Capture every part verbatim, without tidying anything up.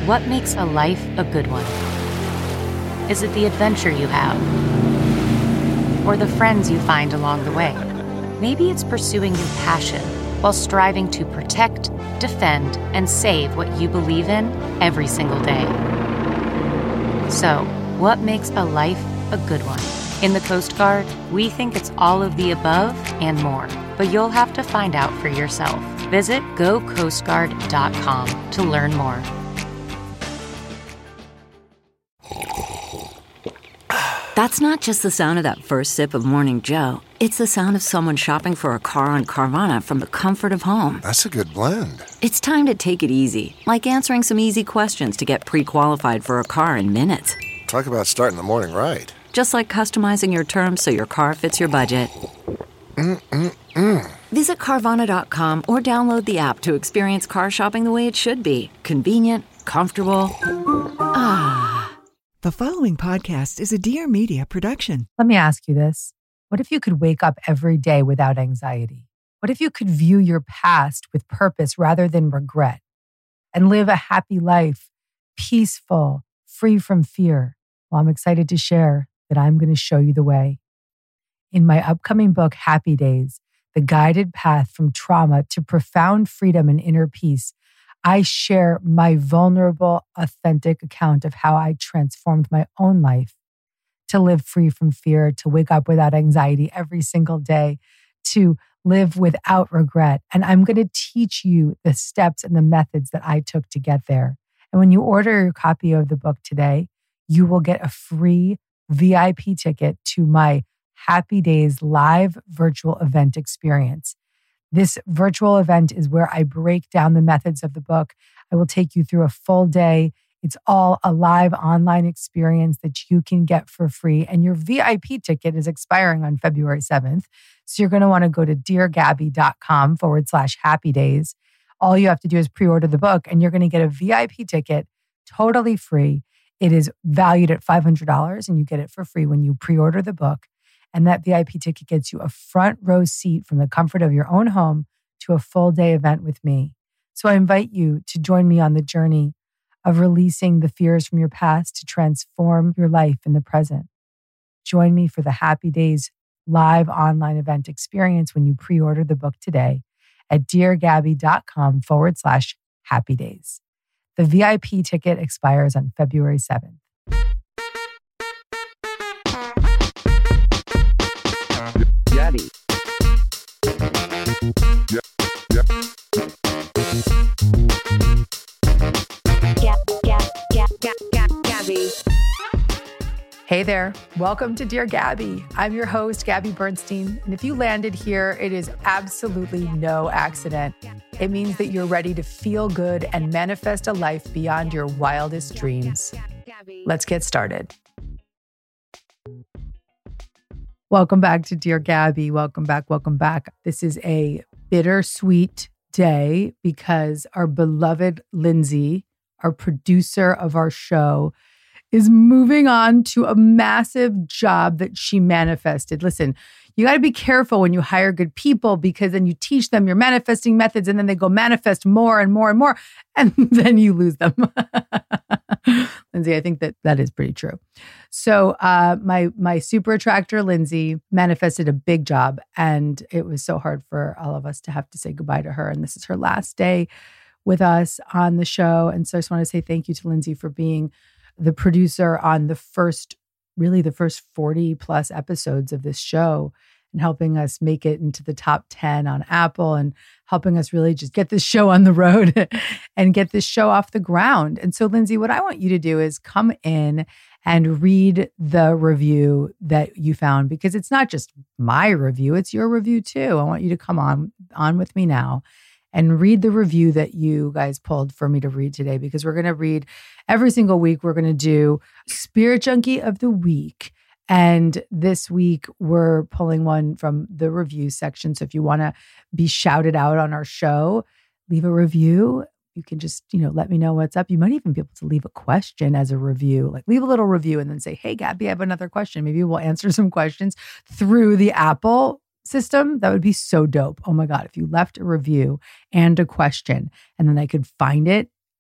What makes a life a good one? Is it the adventure you have? Or the friends you find along the way? Maybe it's pursuing your passion while striving to protect, defend, and save what you believe in every single day. So, what makes a life a good one? In the Coast Guard, we think it's all of the above and more, but you'll have to find out for yourself. Visit go coast guard dot com to learn more. That's not just the sound of that first sip of Morning Joe. It's the sound of someone shopping for a car on Carvana from the comfort of home. That's a good blend. It's time to take it easy, like answering some easy questions to get pre-qualified for a car in minutes. Talk about starting the morning right. Just like customizing your terms so your car fits your budget. Mm-mm-mm. Visit Carvana dot com or download the app to experience car shopping the way it should be. Convenient, comfortable. Ah. The following podcast is a Dear Media production. Let me ask you this. What if you could wake up every day without anxiety? What if you could view your past with purpose rather than regret and live a happy life, peaceful, free from fear? Well, I'm excited to share that I'm going to show you the way. In my upcoming book, Happy Days, The Guided Path from Trauma to Profound Freedom and Inner Peace, I share my vulnerable, authentic account of how I transformed my own life to live free from fear, to wake up without anxiety every single day, to live without regret. And I'm going to teach you the steps and the methods that I took to get there. And when you order your copy of the book today, you will get a free V I P ticket to my Happy Days live virtual event experience. This virtual event is where I break down the methods of the book. I will take you through a full day. It's all a live online experience that you can get for free. And your V I P ticket is expiring on February seventh. So you're going to want to go to deargabby.com forward slash happy days. All you have to do is pre-order the book and you're going to get a V I P ticket totally free. It is valued at five hundred dollars and you get it for free when you pre-order the book. And that V I P ticket gets you a front row seat from the comfort of your own home to a full day event with me. So I invite you to join me on the journey of releasing the fears from your past to transform your life in the present. Join me for the Happy Days live online event experience when you pre-order the book today at deargabby.com forward slash happy days. The V I P ticket expires on February seventh. Gabby. Yeah, yeah. Gab, gab, gab, gab, gab, Gabby. Hey there. Welcome to Dear Gabby. I'm your host, Gabby Bernstein. And if you landed here, it is absolutely no accident. It means that you're ready to feel good and manifest a life beyond your wildest dreams. Let's get started. Welcome back to Dear Gabby. Welcome back. Welcome back. This is a bittersweet day because our beloved Lindsay, our producer of our show, is moving on to a massive job that she manifested. Listen, you got to be careful when you hire good people because then you teach them your manifesting methods and then they go manifest more and more and more and then you lose them. Lindsay, I think that that is pretty true. So uh, my my super attractor, Lindsay, manifested a big job and it was so hard for all of us to have to say goodbye to her. And this is her last day with us on the show. And so I just want to say thank you to Lindsay for being the producer on the first, really the first forty plus episodes of this show and helping us make it into the top ten on Apple and helping us really just get this show on the road and get this show off the ground. And so, Lindsay, what I want you to do is come in and read the review that you found, because it's not just my review, it's your review too. I want you to come on, on with me now and read the review that you guys pulled for me to read today, because we're going to read every single week. We're going to do Spirit Junkie of the Week. And this week we're pulling one from the review section. So if you want to be shouted out on our show, leave a review. You can just, you know, let me know what's up. You might even be able to leave a question as a review, like leave a little review and then say, hey, Gabby, I have another question. Maybe we'll answer some questions through the Apple system. That would be so dope. Oh my God. If you left a review and a question and then I could find it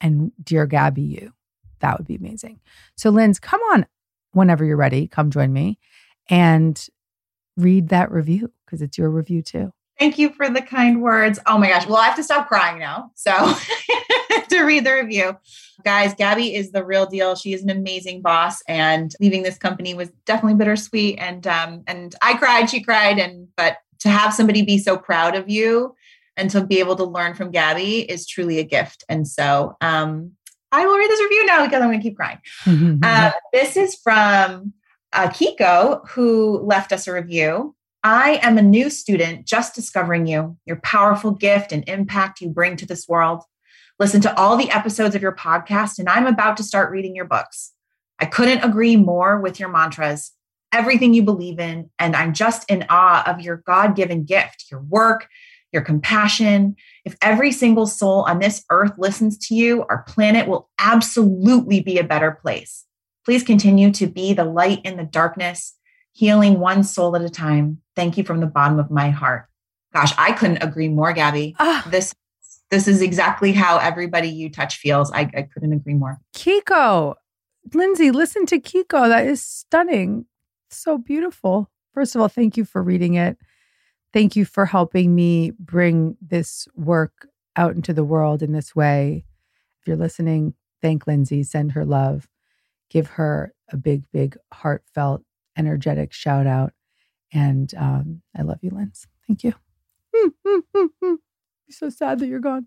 and Dear Gabby you. That would be amazing. So Linz, come on whenever you're ready. Come join me and read that review because it's your review too. Thank you for the kind words. Oh my gosh. Well, I have to stop crying now. So to read the review. Guys, Gabby is the real deal. She is an amazing boss, and leaving this company was definitely bittersweet. And um, and I cried, she cried, and but to have somebody be so proud of you and to be able to learn from Gabby is truly a gift. And so um, I will read this review now because I'm going to keep crying. uh, this is from uh, Kiko, who left us a review. I am a new student just discovering you, your powerful gift and impact you bring to this world. Listen to all the episodes of your podcast, and I'm about to start reading your books. I couldn't agree more with your mantras, everything you believe in, and I'm just in awe of your God-given gift, your work, your compassion. If every single soul on this earth listens to you, our planet will absolutely be a better place. Please continue to be the light in the darkness, healing one soul at a time. Thank you from the bottom of my heart. Gosh, I couldn't agree more, Gabby. Ah. This this is exactly how everybody you touch feels. I, I couldn't agree more. Kiko, Lindsay, listen to Kiko. That is stunning. So beautiful. First of all, thank you for reading it. Thank you for helping me bring this work out into the world in this way. If you're listening, thank Lindsay. Send her love. Give her a big, big, heartfelt, energetic shout out. And um, I love you, Linz. Thank you. I'm so sad that you're gone.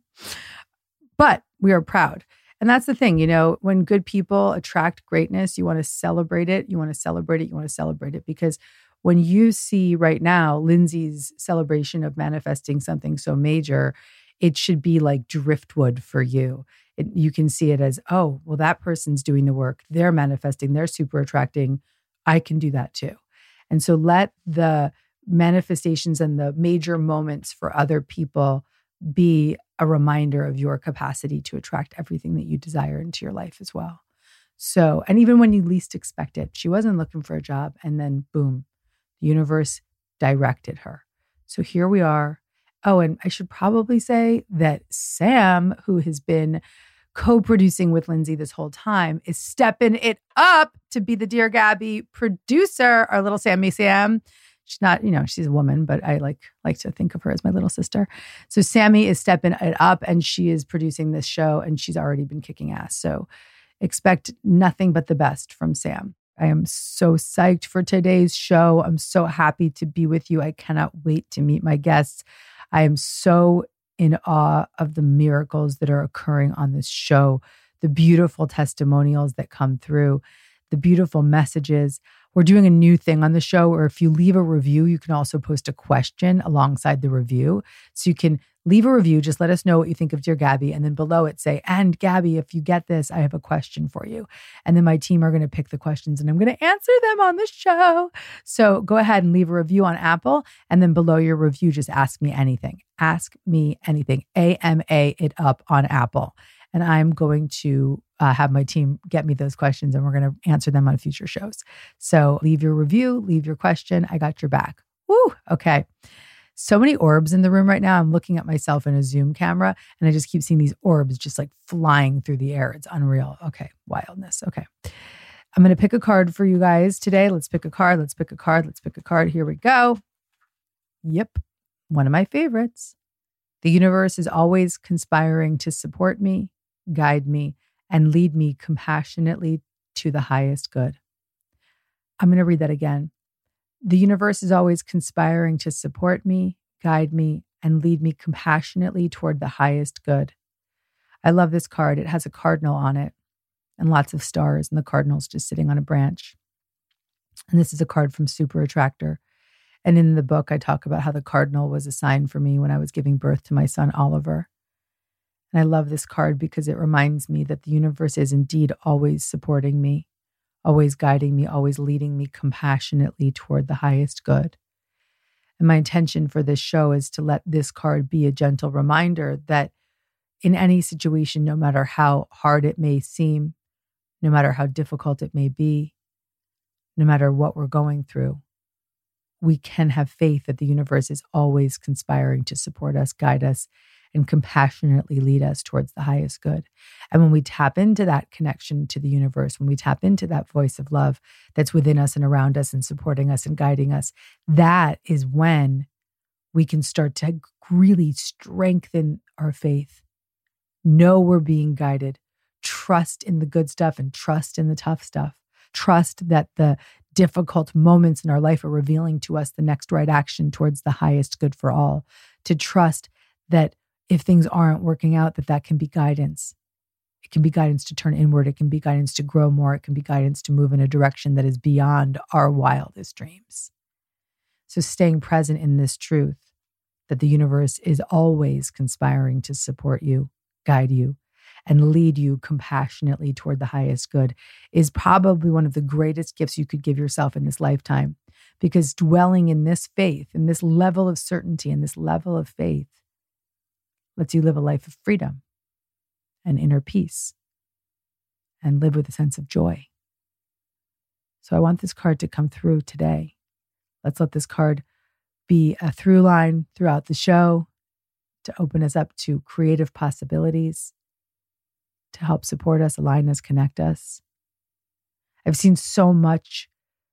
But we are proud. And that's the thing, you know, when good people attract greatness, you want to celebrate it. You want to celebrate it. You want to celebrate it because when you see right now Lindsay's celebration of manifesting something so major, it should be like driftwood for you. It, you can see it as, oh, well, that person's doing the work. They're manifesting. They're super attracting. I can do that too. And so let the manifestations and the major moments for other people be a reminder of your capacity to attract everything that you desire into your life as well. So, and even when you least expect it, she wasn't looking for a job and then boom, the universe directed her. So here we are. Oh, and I should probably say that Sam, who has been co-producing with Lindsay this whole time, is stepping it up to be the Dear Gabby producer, our little Sammy Sam. She's not, you know, she's a woman, but I like like to think of her as my little sister. So Sammy is stepping it up and she is producing this show and she's already been kicking ass. So expect nothing but the best from Sam. I am so psyched for today's show. I'm so happy to be with you. I cannot wait to meet my guests. I am so in awe of the miracles that are occurring on this show, the beautiful testimonials that come through, the beautiful messages. We're doing a new thing on the show where if you leave a review, you can also post a question alongside the review. So you can leave a review, just let us know what you think of Dear Gabby, and then below it say, and Gabby, if you get this, I have a question for you. And then my team are going to pick the questions and I'm going to answer them on the show. So go ahead and leave a review on Apple, and then below your review, just ask me anything. Ask me anything. A M A it up on Apple. And I'm going to uh, have my team get me those questions and we're going to answer them on future shows. So leave your review, leave your question. I got your back. Woo, okay. So many orbs in the room right now. I'm looking at myself in a Zoom camera and I just keep seeing these orbs just like flying through the air. It's unreal. Okay, wildness. Okay. I'm going to pick a card for you guys today. Let's pick a card. Let's pick a card. Let's pick a card. Here we go. Yep. One of my favorites. The universe is always conspiring to support me, guide me, and lead me compassionately to the highest good. I'm going to read that again. The universe is always conspiring to support me, guide me, and lead me compassionately toward the highest good. I love this card. It has a cardinal on it and lots of stars, and the cardinal's just sitting on a branch. And this is a card from Super Attractor. And in the book, I talk about how the cardinal was a sign for me when I was giving birth to my son, Oliver. And I love this card because it reminds me that the universe is indeed always supporting me, always guiding me, always leading me compassionately toward the highest good. And my intention for this show is to let this card be a gentle reminder that in any situation, no matter how hard it may seem, no matter how difficult it may be, no matter what we're going through, we can have faith that the universe is always conspiring to support us, guide us, and compassionately lead us towards the highest good. And when we tap into that connection to the universe, when we tap into that voice of love that's within us and around us and supporting us and guiding us, that is when we can start to really strengthen our faith. Know we're being guided. Trust in the good stuff and trust in the tough stuff. Trust that the difficult moments in our life are revealing to us the next right action towards the highest good for all. To trust that if things aren't working out, that that can be guidance. It can be guidance to turn inward. It can be guidance to grow more. It can be guidance to move in a direction that is beyond our wildest dreams. So staying present in this truth that the universe is always conspiring to support you, guide you, and lead you compassionately toward the highest good is probably one of the greatest gifts you could give yourself in this lifetime. Because dwelling in this faith, in this level of certainty, in this level of faith, lets you live a life of freedom and inner peace and live with a sense of joy. So I want this card to come through today. Let's let this card be a through line throughout the show to open us up to creative possibilities, to help support us, align us, connect us. I've seen so much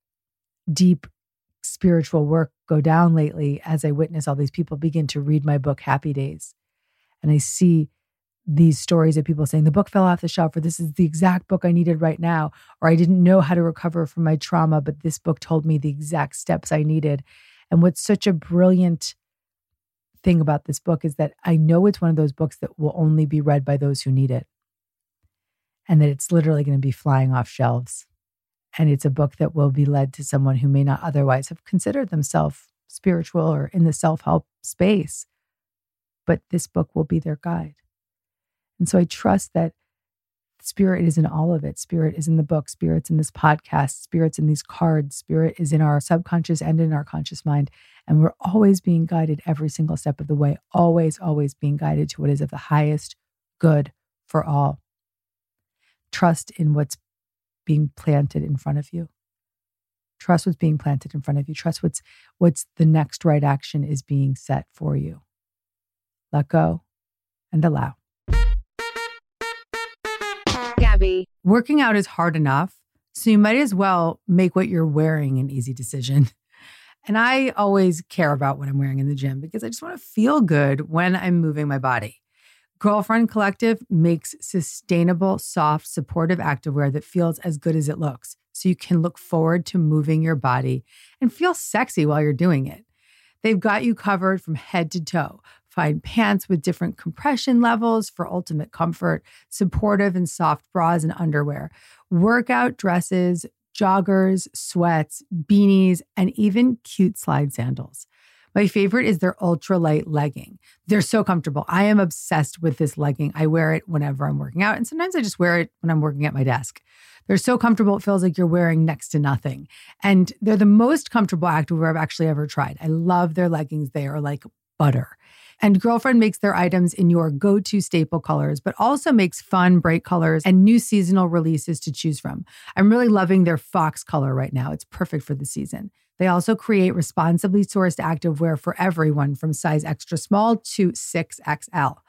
deep spiritual work go down lately as I witness all these people begin to read my book, Happy Days. And I see these stories of people saying, the book fell off the shelf, or this is the exact book I needed right now, or I didn't know how to recover from my trauma, but this book told me the exact steps I needed. And what's such a brilliant thing about this book is that I know it's one of those books that will only be read by those who need it. And that it's literally going to be flying off shelves. And it's a book that will be led to someone who may not otherwise have considered themselves spiritual or in the self-help space. But this book will be their guide. And so I trust that spirit is in all of it. Spirit is in the book. Spirit's in this podcast. Spirit's in these cards. Spirit is in our subconscious and in our conscious mind. And we're always being guided every single step of the way. Always, always being guided to what is of the highest good for all. Trust in what's being planted in front of you. Trust what's being planted in front of you. Trust what's what's the next right action is being set for you. Let go and allow. Gabby. Working out is hard enough, so you might as well make what you're wearing an easy decision. And I always care about what I'm wearing in the gym because I just want to feel good when I'm moving my body. Girlfriend Collective makes sustainable, soft, supportive activewear that feels as good as it looks, so you can look forward to moving your body and feel sexy while you're doing it. They've got you covered from head to toe. Find pants with different compression levels for ultimate comfort, supportive and soft bras and underwear, workout dresses, joggers, sweats, beanies, and even cute slide sandals. My favorite is their ultralight legging. They're so comfortable. I am obsessed with this legging. I wear it whenever I'm working out, and sometimes I just wear it when I'm working at my desk. They're so comfortable, it feels like you're wearing next to nothing. And they're the most comfortable activewear I've actually ever tried. I love their leggings. They are like butter. And Girlfriend makes their items in your go-to staple colors, but also makes fun, bright colors and new seasonal releases to choose from. I'm really loving their fox color right now. It's perfect for the season. They also create responsibly sourced activewear for everyone from size extra small to six X L.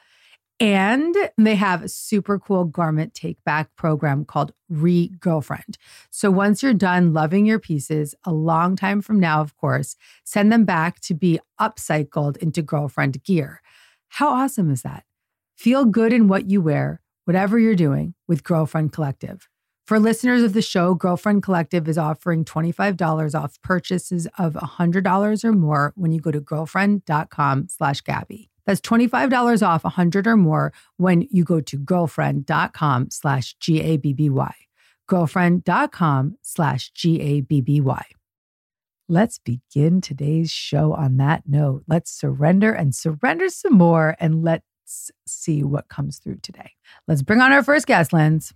And they have a super cool garment take-back program called Re-Girlfriend. So once you're done loving your pieces, a long time from now, of course, send them back to be upcycled into girlfriend gear. How awesome is that? Feel good in what you wear, whatever you're doing, with Girlfriend Collective. For listeners of the show, Girlfriend Collective is offering twenty-five dollars off purchases of one hundred dollars or more when you go to girlfriend.com slash Gabby. That's twenty-five dollars off one hundred or more when you go to girlfriend.com slash G-A-B-B-Y. Girlfriend.com slash G-A-B-B-Y. Let's begin today's show on that note. Let's surrender and surrender some more, and let's see what comes through today. Let's bring on our first guest, Linz.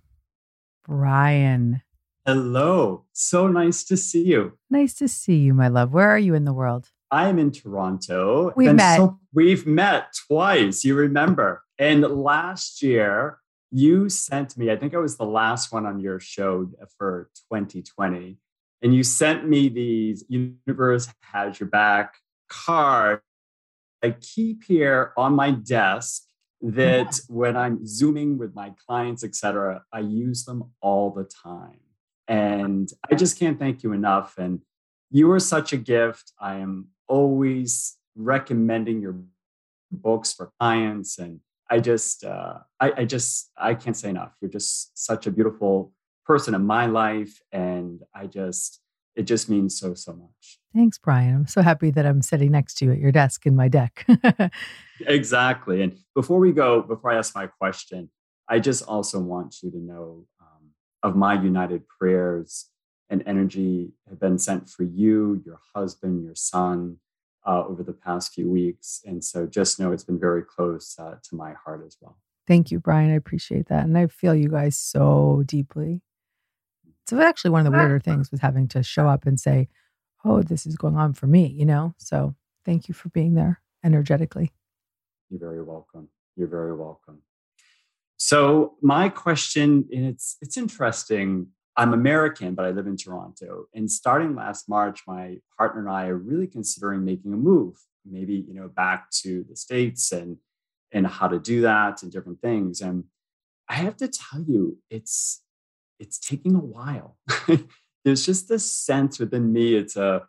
Brian. Hello. So nice to see you. Nice to see you, my love. Where are you in the world? I'm in Toronto. We've and met. So we've met twice, you remember. And last year, you sent me, I think I was the last one on your show for twenty twenty. And you sent me these Universe Has Your Back cards I keep here on my desk that when I'm Zooming with my clients, et cetera, I use them all the time. And I just can't thank you enough. And you are such a gift. I am always recommending your books for clients. And I just, uh, I, I just, I can't say enough. You're just such a beautiful person in my life. And I just, it just means so, so much. Thanks, Brian. I'm so happy that I'm sitting next to you at your desk in my deck. Exactly. And before we go, before I ask my question, I just also want you to know um, of my united prayers and energy have been sent for you, your husband, your son uh, over the past few weeks. And so just know it's been very close uh, to my heart as well. Thank you, Brian. I appreciate that. And I feel you guys so deeply. So actually one of the weirder things was having to show up and say, oh, this is going on for me, you know? So thank you for being there energetically. You're very welcome. You're very welcome. So my question, and it's it's interesting. I'm American, but I live in Toronto. And starting last March, my partner and I are really considering making a move, maybe, you know, back to the States and and how to do that and different things. And I have to tell you, it's it's taking a while. There's just this sense within me. It's a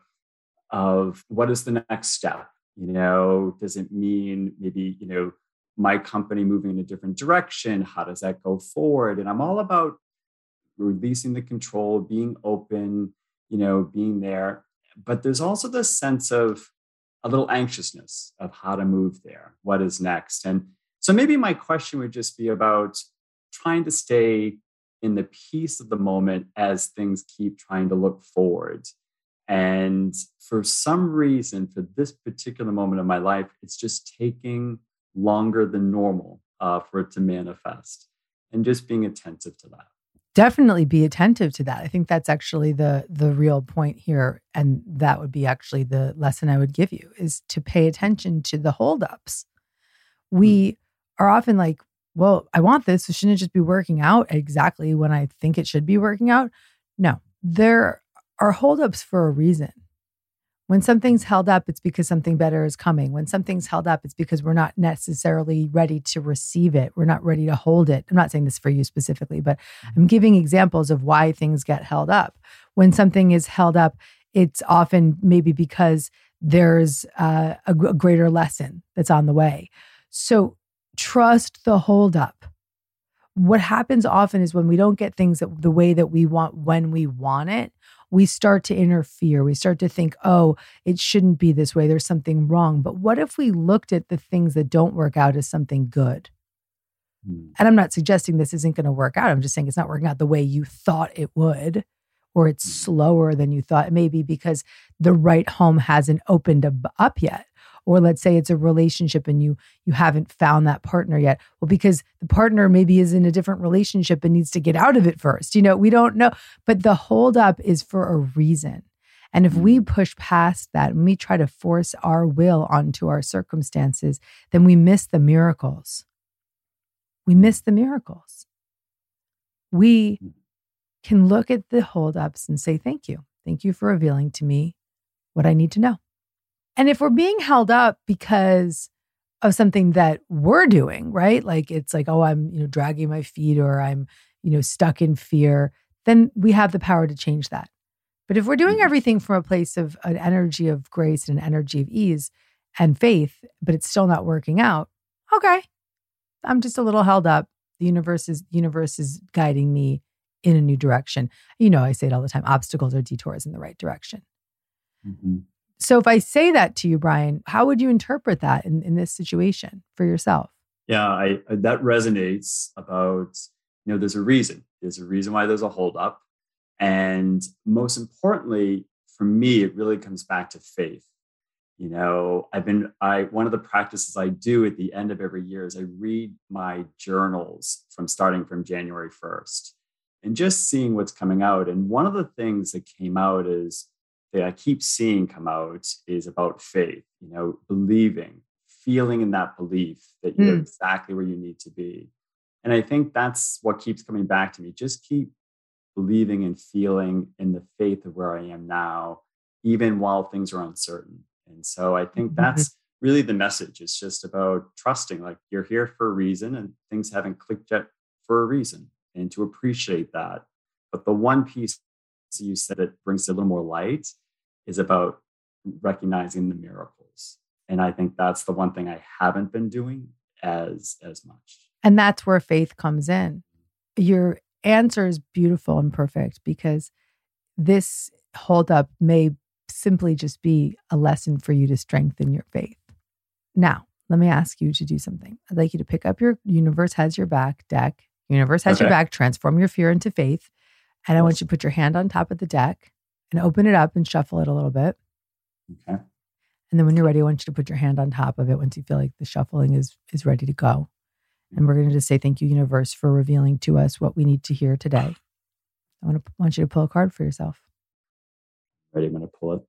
of what is the next step? You know, does it mean maybe, you know, my company moving in a different direction? How does that go forward? And I'm all about releasing the control, being open, you know, being there. But there's also this sense of a little anxiousness of how to move there. What is next? And so maybe my question would just be about trying to stay in the peace of the moment as things keep trying to look forward. And for some reason, for this particular moment of my life, it's just taking longer than normal uh, for it to manifest, and just being attentive to that. Definitely be attentive to that. I think that's actually the the real point here. And that would be actually the lesson I would give you, is to pay attention to the holdups. We mm-hmm. are often like, well, I want this, so shouldn't it just be working out exactly when I think it should be working out? No, there are holdups for a reason. When something's held up, it's because something better is coming. When something's held up, it's because we're not necessarily ready to receive it. We're not ready to hold it. I'm not saying this for you specifically, but I'm giving examples of why things get held up. When something is held up, it's often maybe because there's uh, a, a greater lesson that's on the way. So trust the holdup. What happens often is when we don't get things that, the way that we want when we want it, we start to interfere. We start to think, oh, it shouldn't be this way. There's something wrong. But what if we looked at the things that don't work out as something good? Mm. And I'm not suggesting this isn't going to work out. I'm just saying it's not working out the way you thought it would, or it's mm. slower than you thought. Maybe because the right home hasn't opened up yet. Or let's say it's a relationship and you you haven't found that partner yet. Well, because the partner maybe is in a different relationship and needs to get out of it first. You know, we don't know. But the holdup is for a reason. And if we push past that and we try to force our will onto our circumstances, then we miss the miracles. We miss the miracles. We can look at the holdups and say, thank you. Thank you for revealing to me what I need to know. And if we're being held up because of something that we're doing, right? Like it's like, oh, I'm, you know, dragging my feet, or I'm, you know, stuck in fear, then we have the power to change that. But if we're doing everything from a place of an energy of grace and an energy of ease and faith, but it's still not working out, okay, I'm just a little held up. The universe is, the universe is guiding me in a new direction. You know, I say it all the time, obstacles are detours in the right direction. Mm-hmm. So if I say that to you, Brian, how would you interpret that in, in this situation for yourself? Yeah, I, that resonates about, you know, there's a reason. There's a reason why there's a holdup. And most importantly, for me, it really comes back to faith. You know, I've been, I, one of the practices I do at the end of every year is I read my journals from starting from January first and just seeing what's coming out. And one of the things that came out is, that I keep seeing come out is about faith, you know, believing, feeling in that belief that you're mm. exactly where you need to be. And I think that's what keeps coming back to me. Just keep believing and feeling in the faith of where I am now, even while things are uncertain. And so I think that's really the message is just about trusting, like you're here for a reason and things haven't clicked yet for a reason, and to appreciate that. But the one piece you said that brings a little more light is about recognizing the miracles. And I think that's the one thing I haven't been doing as as much. And that's where faith comes in. Your answer is beautiful and perfect, because this holdup may simply just be a lesson for you to strengthen your faith. Now, let me ask you to do something. I'd like you to pick up your Universe Has Your Back deck. Universe Has Okay. Your Back, transform your fear into faith. And I want you to put your hand on top of the deck and open it up and shuffle it a little bit. Okay. And then when you're ready, I want you to put your hand on top of it once you feel like the shuffling is is ready to go. And we're going to just say, thank you, universe, for revealing to us what we need to hear today. I want to want you to pull a card for yourself. Ready? I'm going to pull it.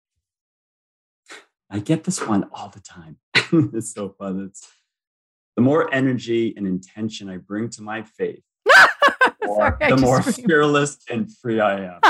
I get this one all the time. It's so fun. It's the more energy and intention I bring to my faith, Sorry, I the just more screamed. fearless and free I am.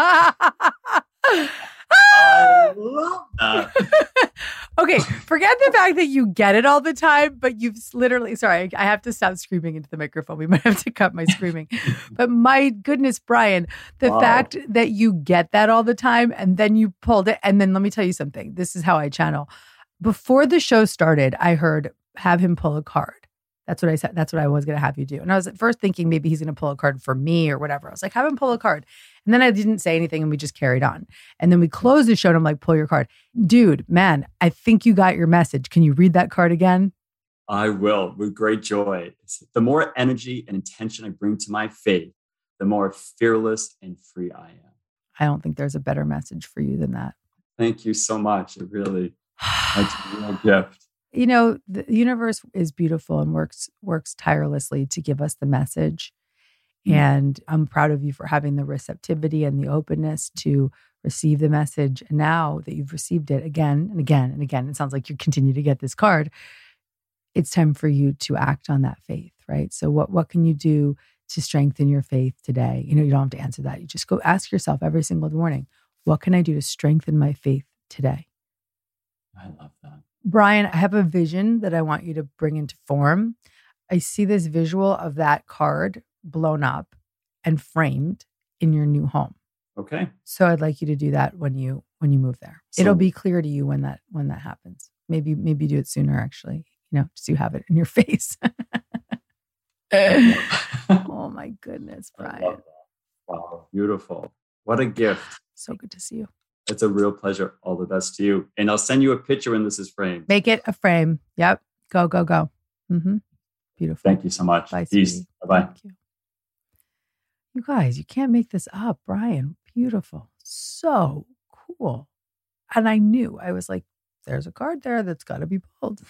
I love that. Okay, forget the fact that you get it all the time, but you've literally, sorry, I have to stop screaming into the microphone. We might have to cut my screaming. But my goodness, Brian, the Wow. fact that you get that all the time and then you pulled it. And then let me tell you something. This is how I channel. Before the show started, I heard, have him pull a card. That's what I said. That's what I was going to have you do. And I was at first thinking maybe he's going to pull a card for me or whatever. I was like, have him pull a card. And then I didn't say anything and we just carried on. And then we closed the show and I'm like, pull your card. Dude, man, I think you got your message. Can you read that card again? I will, with great joy. The more energy and intention I bring to my faith, the more fearless and free I am. I don't think there's a better message for you than that. Thank you so much. It really, that's a real gift. You know, the universe is beautiful and works works tirelessly to give us the message. Mm-hmm. And I'm proud of you for having the receptivity and the openness to receive the message. And now that you've received it again and again and again, it sounds like you continue to get this card. It's time for you to act on that faith, right? So what what can you do to strengthen your faith today? You know, you don't have to answer that. You just go ask yourself every single morning, what can I do to strengthen my faith today? I love that. Brian, I have a vision that I want you to bring into form. I see this visual of that card blown up and framed in your new home. Okay. So I'd like you to do that when you when you move there. So- It'll be clear to you when that when that happens. Maybe maybe do it sooner, actually. You know, so you have it in your face. Oh my goodness, I love Brian. that. Wow, beautiful. What a gift. So good to see you. It's a real pleasure. All the best to you. And I'll send you a picture when this is framed. Make it a frame. Yep. Go, go, go. Mm-hmm. Beautiful. Thank you so much. Bye, Peace. sweetie. Bye-bye. Thank you. You guys, you can't make this up. Brian, beautiful. So cool. And I knew, I was like, there's a card there that's got to be pulled.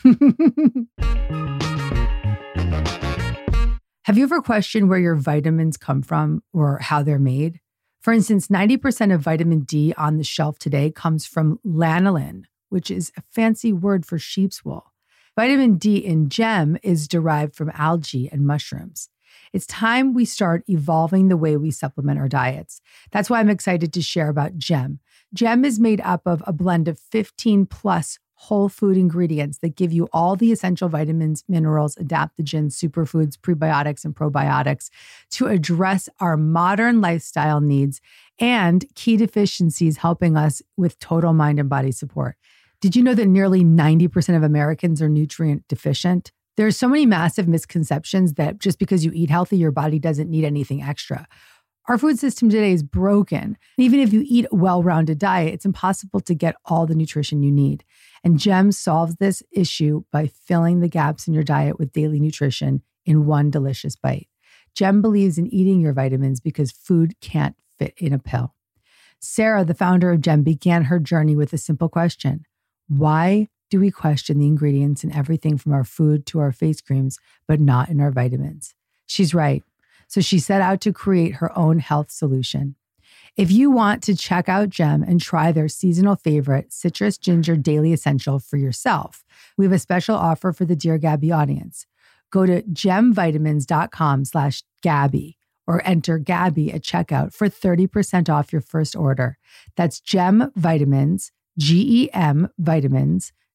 Have you ever questioned where your vitamins come from or how they're made? For instance, ninety percent of vitamin D on the shelf today comes from lanolin, which is a fancy word for sheep's wool. Vitamin D in Gem is derived from algae and mushrooms. It's time we start evolving the way we supplement our diets. That's why I'm excited to share about Gem. Gem is made up of a blend of fifteen plus whole food ingredients that give you all the essential vitamins, minerals, adaptogens, superfoods, prebiotics, and probiotics to address our modern lifestyle needs and key deficiencies, helping us with total mind and body support. Did you know that nearly ninety percent of Americans are nutrient deficient? There's so many massive misconceptions that just because you eat healthy, your body doesn't need anything extra. Our food system today is broken. Even if you eat a well-rounded diet, it's impossible to get all the nutrition you need. And Gem solves this issue by filling the gaps in your diet with daily nutrition in one delicious bite. Gem believes in eating your vitamins because food can't fit in a pill. Sarah, the founder of Gem, began her journey with a simple question. Why do we question the ingredients in everything from our food to our face creams, but not in our vitamins? She's right. So she set out to create her own health solution. If you want to check out Gem and try their seasonal favorite, Citrus Ginger Daily Essential for yourself, we have a special offer for the Dear Gabby audience. Go to gemvitamins.com slash Gabby or enter Gabby at checkout for thirty percent off your first order. That's Gem Vitamins, G E M Vitamins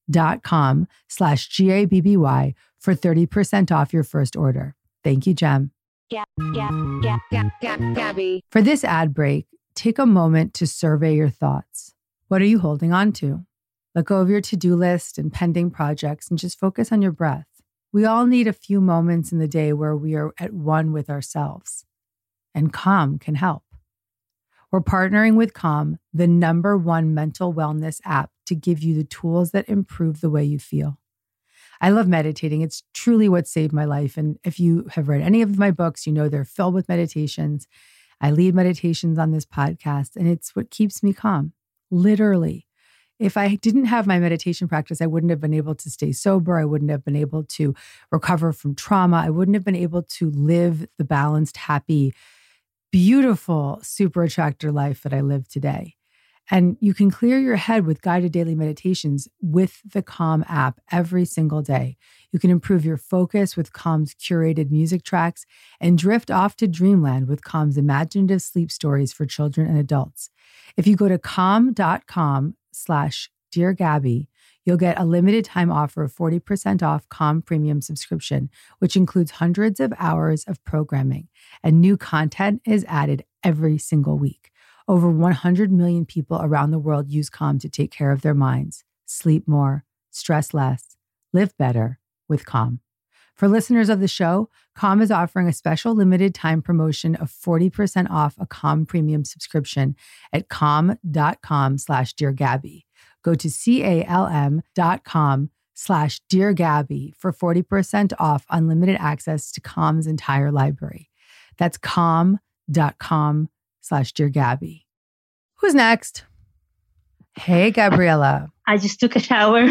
dot com slash G A B B Y for thirty percent off your first order. Thank you, Jem. Gab, Gab, Gab, Gab, Gab, Gabby. For this ad break, take a moment to survey your thoughts. What are you holding on to? Let go of your to-do list and pending projects and just focus on your breath. We all need a few moments in the day where we are at one with ourselves, and Calm can help. We're partnering with Calm, the number one mental wellness app, to give you the tools that improve the way you feel. I love meditating. It's truly what saved my life. And if you have read any of my books, you know they're filled with meditations. I lead meditations on this podcast, and it's what keeps me calm, literally. If I didn't have my meditation practice, I wouldn't have been able to stay sober. I wouldn't have been able to recover from trauma. I wouldn't have been able to live the balanced, happy, beautiful super attractor life that I live today. And you can clear your head with guided daily meditations with the Calm app every single day. You can improve your focus with Calm's curated music tracks and drift off to dreamland with Calm's imaginative sleep stories for children and adults. If you go to calm.com slash Dear Gabby, you'll get a limited time offer of forty percent off Calm Premium subscription, which includes hundreds of hours of programming, and new content is added every single week. Over one hundred million people around the world use Calm to take care of their minds, sleep more, stress less, live better with Calm. For listeners of the show, Calm is offering a special limited time promotion of forty percent off a Calm Premium subscription at calm.com slash Dear Gabby. Go to calm.com slash Dear Gabby for forty percent off unlimited access to Calm's entire library. That's calm.com slash Dear Gabby. Who's next? Hey, Gabriella. I just took a shower.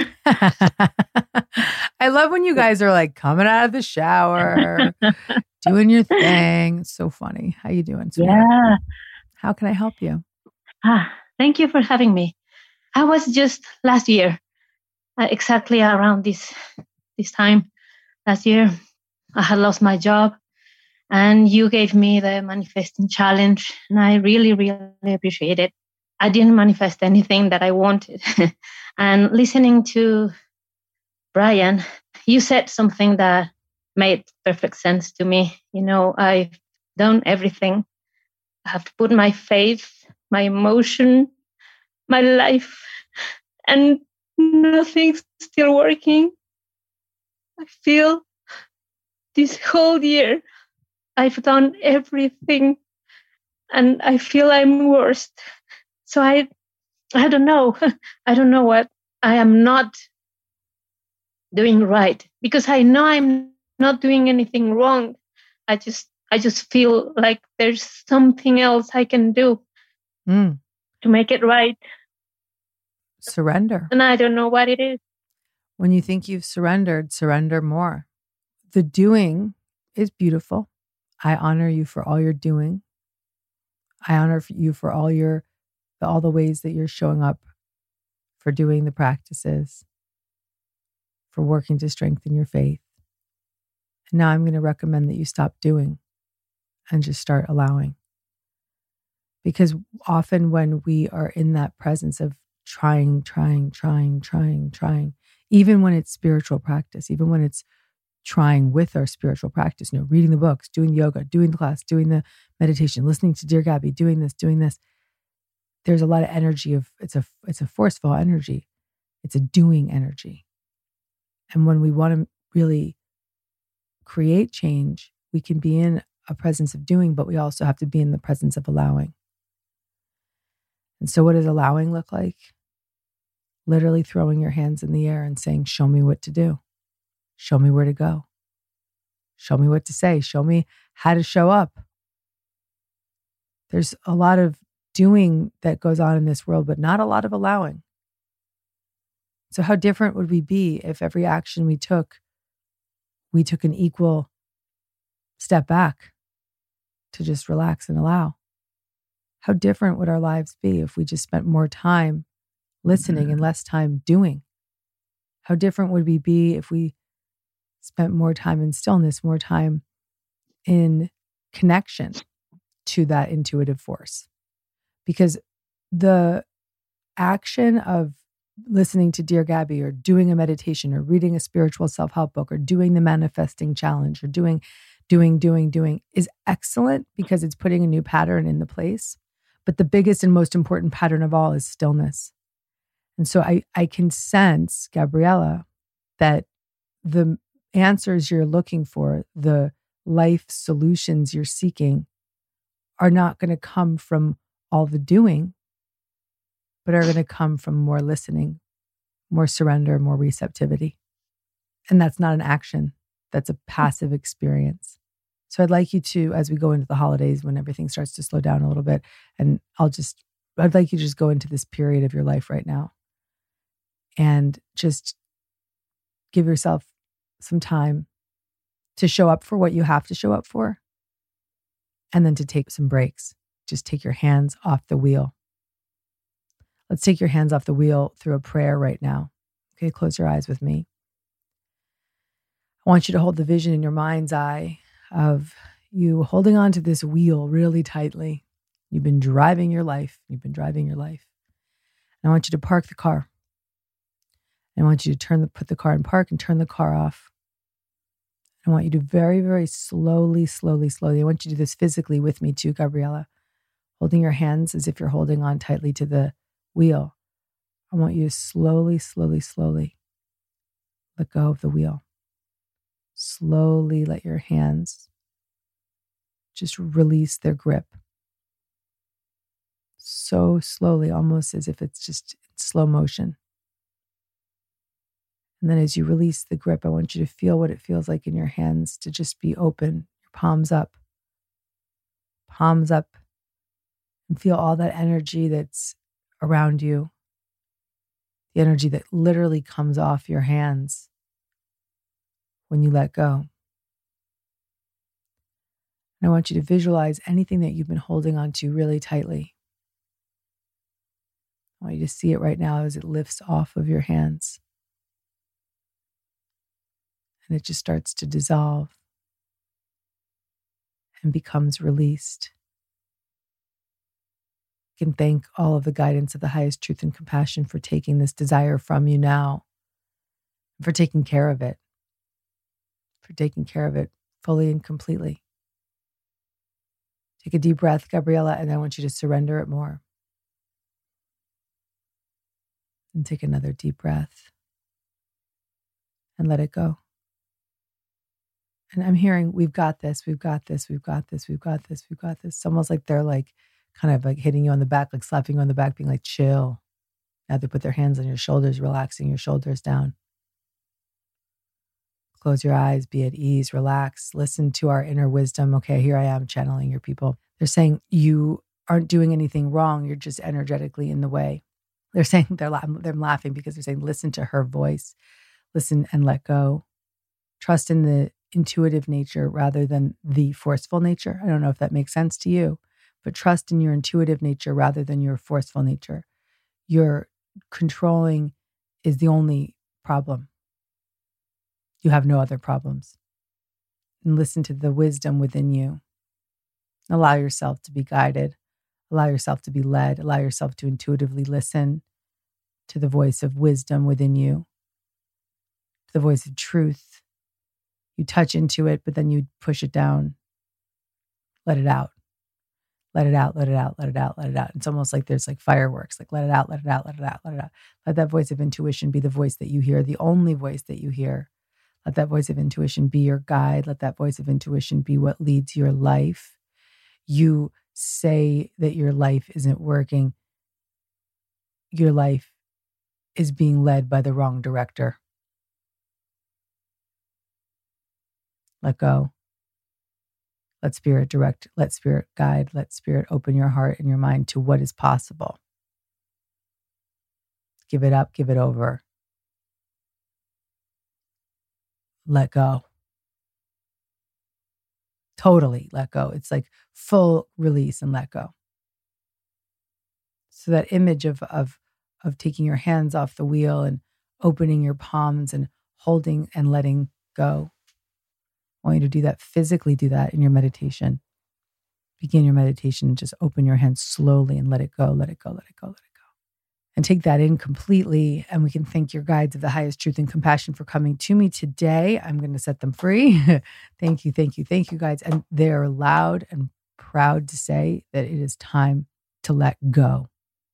I love when you guys are like coming out of the shower, doing your thing. It's so funny. How you doing? Sweetheart? Yeah. How can I help you? Ah, thank you for having me. I was just last year, uh, exactly around this this time last year, I had lost my job, and you gave me the manifesting challenge, and I really, really appreciate it. I didn't manifest anything that I wanted. And listening to Brian, you said something that made perfect sense to me. You know, I've done everything. I have put my faith, my emotion, my life, and nothing's still working. I feel this whole year I've done everything, and I feel I'm worst. So I, I don't know. I don't know what I am not doing right, because I know I'm not doing anything wrong. I just, I just feel like there's something else I can do Mm. to make it right. Surrender. And I don't know what it is. When you think you've surrendered, surrender more. The doing is beautiful. I honor you for all you're doing. I honor you for all your, all the ways that you're showing up, for doing the practices, for working to strengthen your faith. And now I'm going to recommend that you stop doing and just start allowing. Because often when we are in that presence of trying, trying, trying, trying, trying, even when it's spiritual practice, even when it's trying with our spiritual practice, you know, reading the books, doing yoga, doing the class, doing the meditation, listening to Dear Gabby, doing this, doing this, there's a lot of energy of, it's a, it's a forceful energy. It's a doing energy. And when we want to really create change, we can be in a presence of doing, but we also have to be in the presence of allowing. And so what does allowing look like? Literally throwing your hands in the air and saying, show me what to do. Show me where to go. Show me what to say. Show me how to show up. There's a lot of doing that goes on in this world, but not a lot of allowing. So how different would we be if every action we took, we took an equal step back to just relax and allow? How different would our lives be if we just spent more time listening and less time doing? How different would we be if we spent more time in stillness, more time in connection to that intuitive force? Because the action of listening to Dear Gabby or doing a meditation or reading a spiritual self-help book or doing the manifesting challenge or doing, doing, doing, doing is excellent because it's putting a new pattern in the place. But the biggest and most important pattern of all is stillness. And so I, I can sense, Gabriella, that the answers you're looking for, the life solutions you're seeking, are not going to come from all the doing, but are going to come from more listening, more surrender, more receptivity. And that's not an action. That's a passive experience. So I'd like you to, as we go into the holidays, when everything starts to slow down a little bit, and I'll just, I'd like you to just go into this period of your life right now and just give yourself some time to show up for what you have to show up for, and then to take some breaks. Just take your hands off the wheel. Let's take your hands off the wheel through a prayer right now. Okay, close your eyes with me. I want you to hold the vision in your mind's eye of you holding on to this wheel really tightly. You've been driving your life. You've been driving your life. And I want you to park the car. And I want you to turn the, put the car in park and turn the car off. I want you to very, very slowly, slowly, slowly. I want you to do this physically with me too, Gabriella. Holding your hands as if you're holding on tightly to the wheel. I want you to slowly, slowly, slowly let go of the wheel. Slowly let your hands just release their grip. So slowly, almost as if it's just in slow motion. And then as you release the grip, I want you to feel what it feels like in your hands to just be open, your palms up, palms up, and feel all that energy that's around you, the energy that literally comes off your hands when you let go. And I want you to visualize anything that you've been holding on to really tightly. I want you to see it right now as it lifts off of your hands. And it just starts to dissolve and becomes released. You can thank all of the guidance of the highest truth and compassion for taking this desire from you now, for taking care of it, for taking care of it fully and completely. Take a deep breath, Gabriella, and I want you to surrender it more. And take another deep breath and let it go. And I'm hearing, we've got this, we've got this, we've got this, we've got this, we've got this. It's almost like they're like, kind of like hitting you on the back, like slapping you on the back, being like, chill. Now they put their hands on your shoulders, relaxing your shoulders down. Close your eyes, be at ease, relax, listen to our inner wisdom. Okay, here I am channeling your people. They're saying you aren't doing anything wrong. You're just energetically in the way. They're saying, they're, la- they're laughing because they're saying, listen to her voice, listen and let go. Trust in the intuitive nature rather than the forceful nature. I don't know if that makes sense to you, but trust in your intuitive nature rather than your forceful nature. Your controlling is the only problem. You have no other problems. And listen to the wisdom within you. Allow yourself to be guided. Allow yourself to be led. Allow yourself to intuitively listen to the voice of wisdom within you, to the voice of truth. You touch into it, but then you push it down. Let it out. Let it out, let it out, let it out, let it out. It's almost like there's like fireworks, like let it out, let it out, let it out, let it out. Let that voice of intuition be the voice that you hear, the only voice that you hear. Let that voice of intuition be your guide. Let that voice of intuition be what leads your life. You say that your life isn't working. Your life is being led by the wrong director. Let go. Let spirit direct, let spirit guide, let spirit open your heart and your mind to what is possible. Give it up, give it over. Let go. Totally let go. It's like full release and let go. So that image of, of, of taking your hands off the wheel and opening your palms and holding and letting go. I want you to do that, physically do that in your meditation. Begin your meditation and just open your hands slowly and let it go, let it go, let it go, let it go. and take that in completely. And we can thank your guides of the highest truth and compassion for coming to me today. I'm going to set them free. Thank you, thank you, thank you, guides. And they're loud and proud to say that it is time to let go.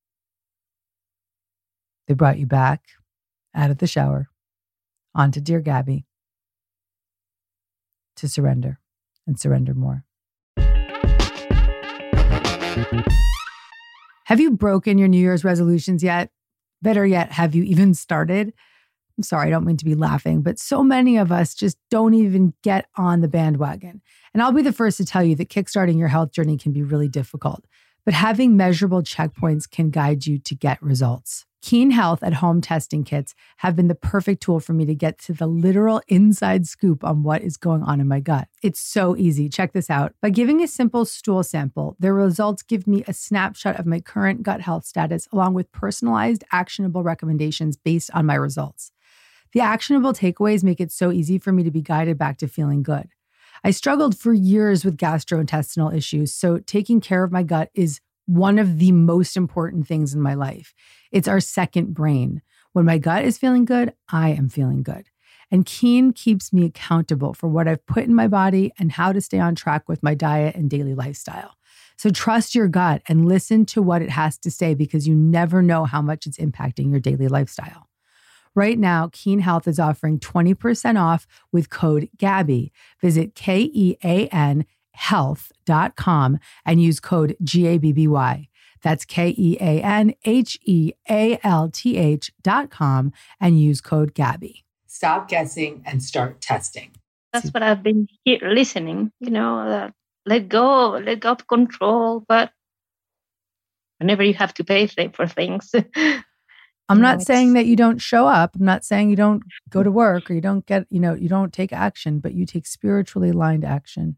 They brought you back out of the shower onto Dear Gabby to surrender and surrender more. Have you broken your New Year's resolutions yet? Better yet, have you even started? I'm sorry, I don't mean to be laughing, but so many of us just don't even get on the bandwagon. And I'll be the first to tell you that kickstarting your health journey can be really difficult, but having measurable checkpoints can guide you to get results. Keen Health at Home testing kits have been the perfect tool for me to get to the literal inside scoop on what is going on in my gut. It's so easy. Check this out. By giving a simple stool sample, their results give me a snapshot of my current gut health status, along with personalized, actionable recommendations based on my results. The actionable takeaways make it so easy for me to be guided back to feeling good. I struggled for years with gastrointestinal issues, so taking care of my gut is one of the most important things in my life. It's our second brain. When my gut is feeling good, I am feeling good. And Keen keeps me accountable for what I've put in my body and how to stay on track with my diet and daily lifestyle. So trust your gut and listen to what it has to say, because you never know how much it's impacting your daily lifestyle. Right now, Keen Health is offering twenty percent off with code GABBY. Visit K E A N health dot com and use code G A B B Y. That's K E A N H E A L T H dot com and use code GABBY. Stop guessing and start testing. That's what I've been here listening, you know, uh, let go, let go of control. But whenever you have to pay for things. I'm not know, saying that you don't show up. I'm not saying you don't go to work or you don't get, you know, you don't take action, but you take spiritually aligned action.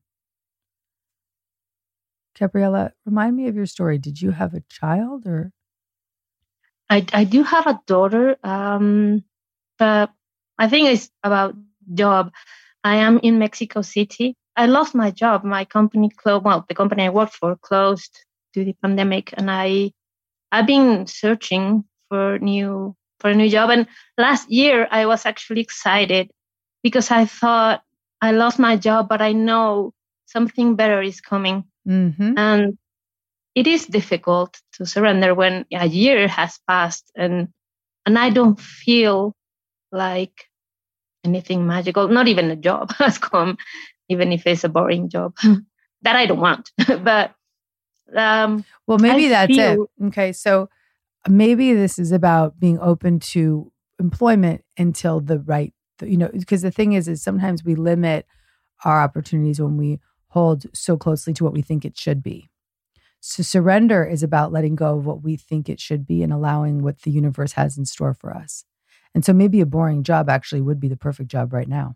Gabriella, remind me of your story. Did you have a child or? I, I do have a daughter, um, but I think it's about job. I am in Mexico City. I lost my job. My company closed. Well, the company I worked for closed due to the pandemic, and I, I've been searching for new for a new job. And last year, I was actually excited because I thought I lost my job, but I know something better is coming. Mm-hmm. And it is difficult to surrender when a year has passed and and I don't feel like anything magical, not even a job has come, even if it's a boring job that I don't want. But um, well, maybe I that's feel, it. Okay, so maybe this is about being open to employment until the right, you know, because the thing is, is sometimes we limit our opportunities when we hold so closely to what we think it should be. So surrender is about letting go of what we think it should be and allowing what the universe has in store for us. And so maybe a boring job actually would be the perfect job right now.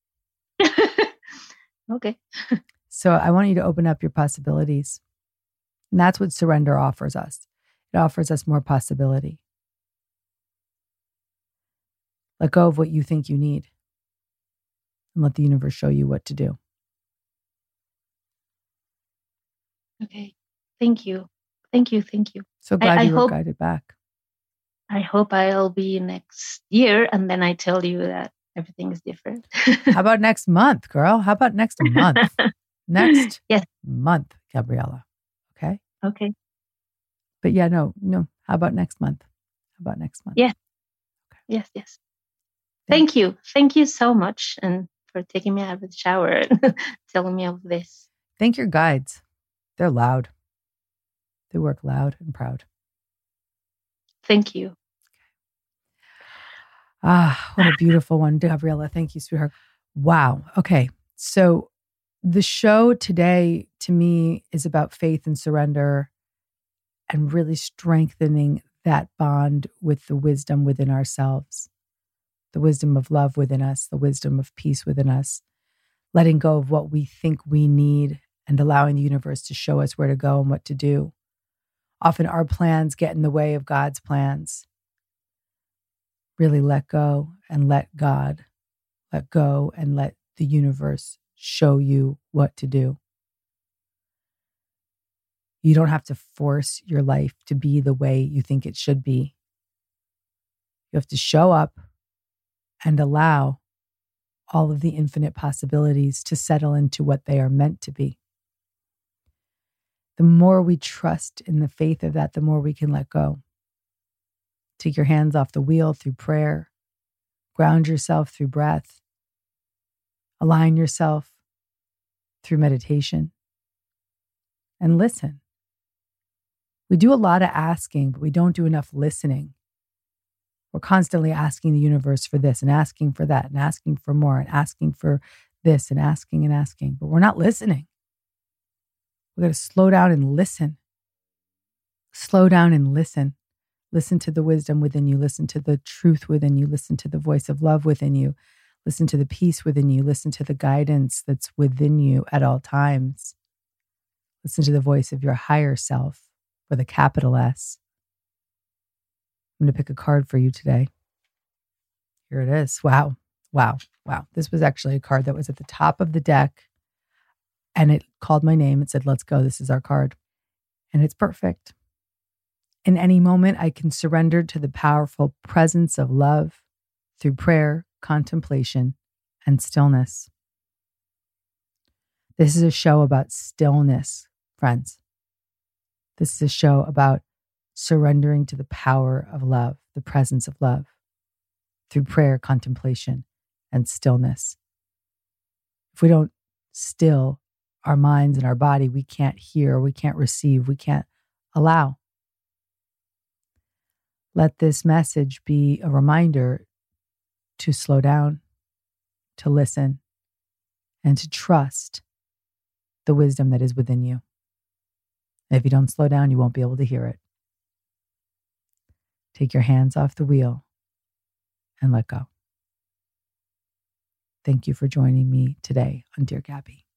Okay. So I want you to open up your possibilities. And that's what surrender offers us. It offers us more possibility. Let go of what you think you need and let the universe show you what to do. Okay. Thank you. Thank you. Thank you. So glad I, you I were hope, guided back. I hope I'll be next year and then I tell you that everything is different. How about next month, girl? How about next month? Next yes. month, Gabriella. Okay? Okay. But yeah, no, no. How about next month? How about next month? Yes. Okay. Yes, yes. Thank, Thank you. you. Thank you so much and for taking me out of the shower and telling me all of this. Thank your guides. They're loud. They work loud and proud. Thank you. Ah, what a beautiful one, Gabriella. Thank you, sweetheart. Wow. Okay. So the show today to me is about faith and surrender and really strengthening that bond with the wisdom within ourselves, the wisdom of love within us, the wisdom of peace within us, letting go of what we think we need and allowing the universe to show us where to go and what to do. Often our plans get in the way of God's plans. Really let go and let God, let go and let the universe show you what to do. You don't have to force your life to be the way you think it should be. You have to show up and allow all of the infinite possibilities to settle into what they are meant to be. The more we trust in the faith of that, the more we can let go. Take your hands off the wheel through prayer. Ground yourself through breath. Align yourself through meditation. And listen. We do a lot of asking, but we don't do enough listening. We're constantly asking the universe for this and asking for that and asking for more and asking for this and asking and asking, but we're not listening. We got to slow down and listen. Slow down and listen. Listen to the wisdom within you. Listen to the truth within you. Listen to the voice of love within you. Listen to the peace within you. Listen to the guidance that's within you at all times. Listen to the voice of your higher self with a capital S. I'm going to pick a card for you today. Here it is. Wow. Wow. Wow. This was actually a card that was at the top of the deck and it called my name. It said, let's go. This is our card. And it's perfect. In any moment, I can surrender to the powerful presence of love through prayer, contemplation, and stillness. This is a show about stillness, friends. This is a show about surrendering to the power of love, the presence of love, through prayer, contemplation, and stillness. If we don't still our minds and our body, we can't hear, we can't receive, we can't allow. Let this message be a reminder to slow down, to listen, and to trust the wisdom that is within you. And if you don't slow down, you won't be able to hear it. Take your hands off the wheel and let go. Thank you for joining me today on Dear Gabby.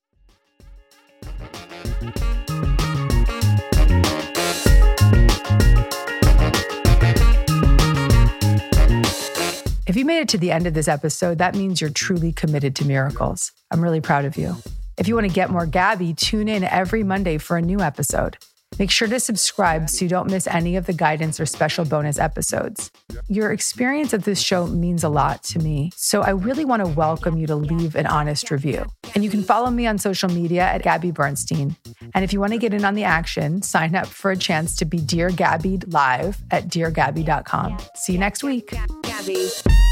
If you made it to the end of this episode, that means you're truly committed to miracles. I'm really proud of you. If you want to get more Gabby, tune in every Monday for a new episode. Make sure to subscribe so you don't miss any of the guidance or special bonus episodes. Your experience of this show means a lot to me, so I really want to welcome you to leave an honest review. And you can follow me on social media at Gabby Bernstein. And if you want to get in on the action, sign up for a chance to be Dear Gabby live at dear gabby dot com. See you next week. Gabby.